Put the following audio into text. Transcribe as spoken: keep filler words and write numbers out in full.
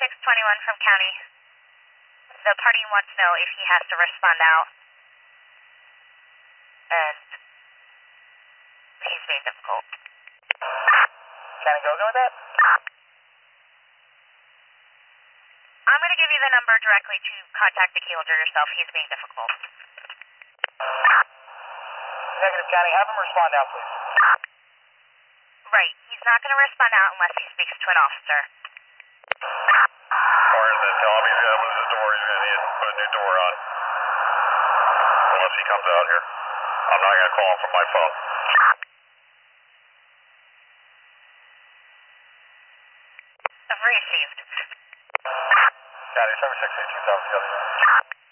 six twenty-one from county. The party wants to know if he has to respond out. And he's being difficult. County Gogo with that? I'm going to give you the number directly to contact the keyholder yourself. He's being difficult. Negative, County. Have him respond out, please. Right. He's not going to respond out unless he speaks to an officer. Or then tell him he's going to lose his door. He's going to need to put a new door on. Unless he comes out here. I'm not going to call him from my phone. I've received. County seven six eight two thousand.